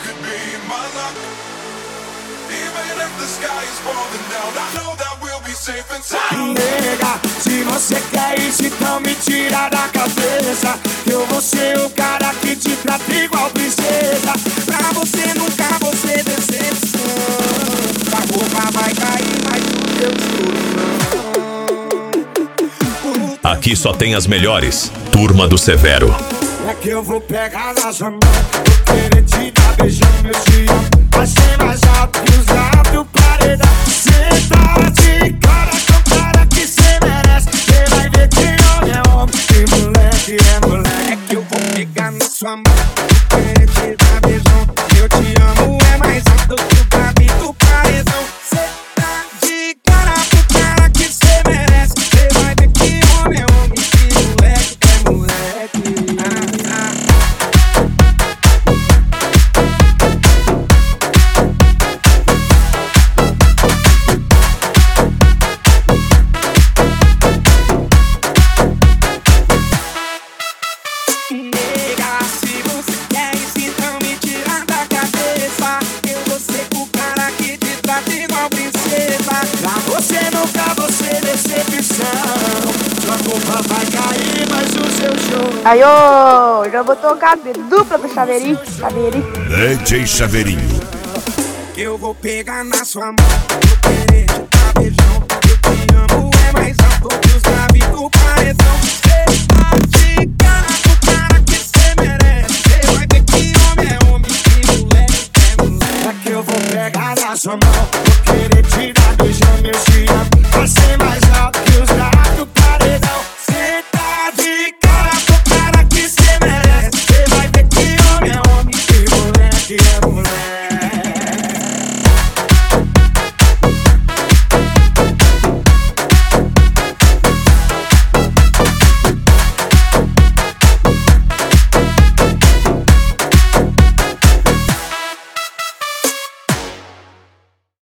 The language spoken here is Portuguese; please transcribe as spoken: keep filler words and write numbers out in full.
could be my luck. Even if the sky is falling down, I know that we'll be safe and sound. Nega, se você quer isso, então me tira da cabeça. Eu vou ser o cara que te trata igual princesa. Pra você nunca vou ser decepção. A roupa vai cair, mas o teu juro não. Aqui só tem as melhores. Turma do Severo. É que eu vou pegar na sua mão, vou querer te dar beijão, meu te amo. Vai ser mais alto que os lábios do paredão. Cê tá de cara com cara que cê merece. Cê vai ver que homem é homem e moleque é moleque. É que eu vou pegar na sua mão, vou querer te dar beijão. Eu te amo é mais alto que o lábio do paredão. Cê tá de cara com cara que cê merece. Cê vai ver que homem é homem e moleque é moleque. Aí, ô, já vou tocar de dupla pro Chaveirinho, Chaveirinho. D J Chaveirinho. Que eu vou pegar na sua mão, vou querer te dar beijão. Eu te amo é mais alto que os lábios do paredão. Cê tá de cara com cara que cê merece. Cê vai ver que homem é homem e moleque é moleque. É que eu vou pegar na sua mão, vou querer te dar beijão, meu te amo. Vai ser mais